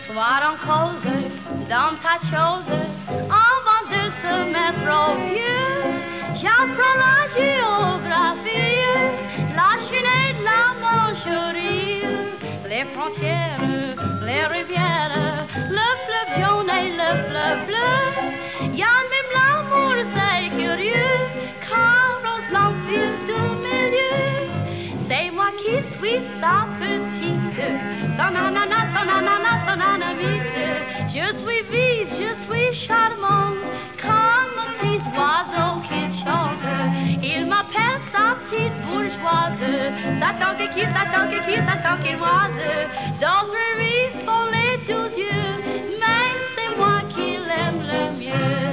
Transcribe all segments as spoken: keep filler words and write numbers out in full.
soir en cause dans ta chose avant de se mettre au vieux. J'apprends la géographie, la Chine et la Manchurie, les frontières, les rivières, le fleuve jaune et le fleuve bleu. Y a même l'amour, c'est curieux, car on l'empire de milieu. C'est moi qui suis sa petite, son ananas, son ananas, son anamite. Je suis vive, je suis charmante, comme un petit oiseau qui chante. Il m'appelle sa petite bourgeoise, sa tangue qui, sa tangue qui, sa tanguinoise. D'autres lui font les douze yeux, mais c'est moi qui l'aime le mieux.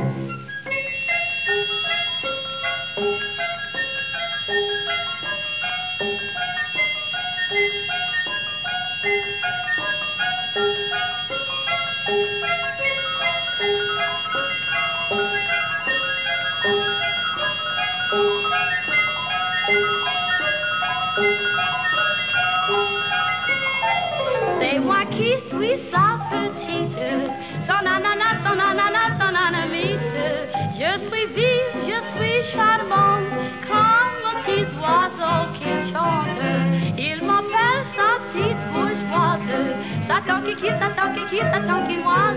C'est moi qui suis sa petite, son ananas, son ananas, son anamite. Je suis vive, je suis charmante, comme un petit oiseau qui chante. Il m'appelle sa petite bourgeoise, sa tangue qui, sa tangue qui, sa tanguinoise.